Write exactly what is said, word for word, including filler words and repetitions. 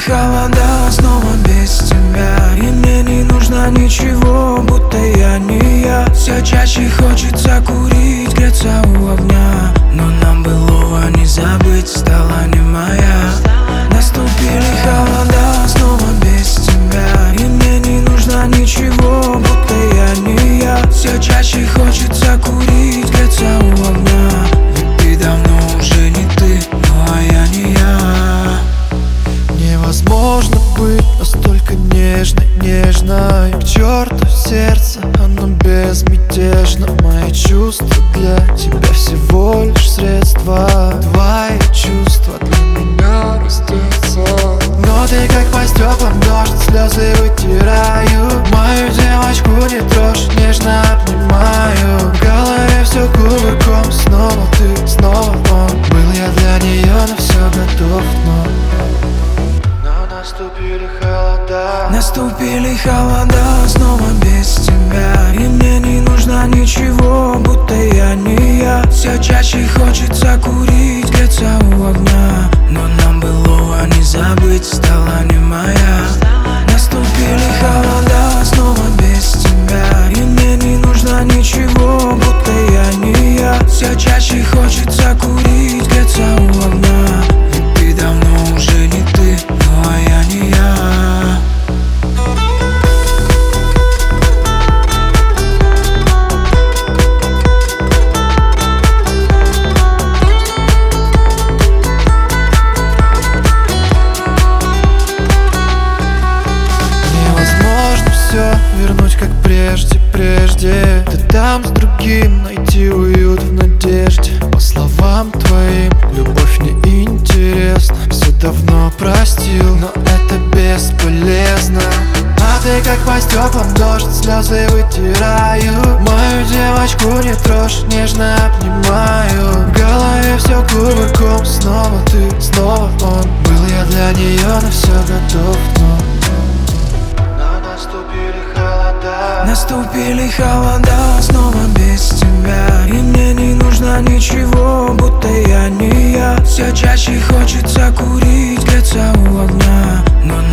холода снова без тебя, и мне не нужно ничего, будто я не я. Все чаще хочется курить, греться у огня, но нам былого не забыть, стала не моя. Наступили холода снова без тебя, и мне не нужно ничего, будто я не я. Все чаще хочется курить, греться у огня, ведь ты давно уже не ты, ну а я не я. Невозможно быть настолько нежной, нежной. К черту сердце, оно безмятежно. Мои чувства для тебя всего лишь средства. Твои чувства для меня раздеться. Но ты как по стеклам дождь, слезы вытираю. Мою девочку не трожь, нежно обнимаю. В голове все кувырком, снова ты, снова он. Был я для нее на все готов, но наступили холода. Наступили холода снова без тебя, и мне не нужно ничего, будто я не я. Все чаще хочется курить, греться у огня, но нам былого не забыть, стала не моя. Наступили холода снова без тебя, и мне не нужно ничего, будто я не я. Все чаще хочется курить, греться у огня, ведь ты давно уже не ты, ну а я не я. Вернуть как прежде, прежде. Ты там с другим, найти уют в надежде. По словам твоим, любовь не интересна. Все давно простил, но это бесполезно. А ты как по стеклам дождь, слезы вытираю. Мою девочку не трожь, нежно обнимаю. В голове все кувырком, снова ты, снова он. Был я для нее на все готов, но Наступили холода снова без тебя, и мне не нужно ничего, будто я не я. Все чаще хочется курить, греться у огня, но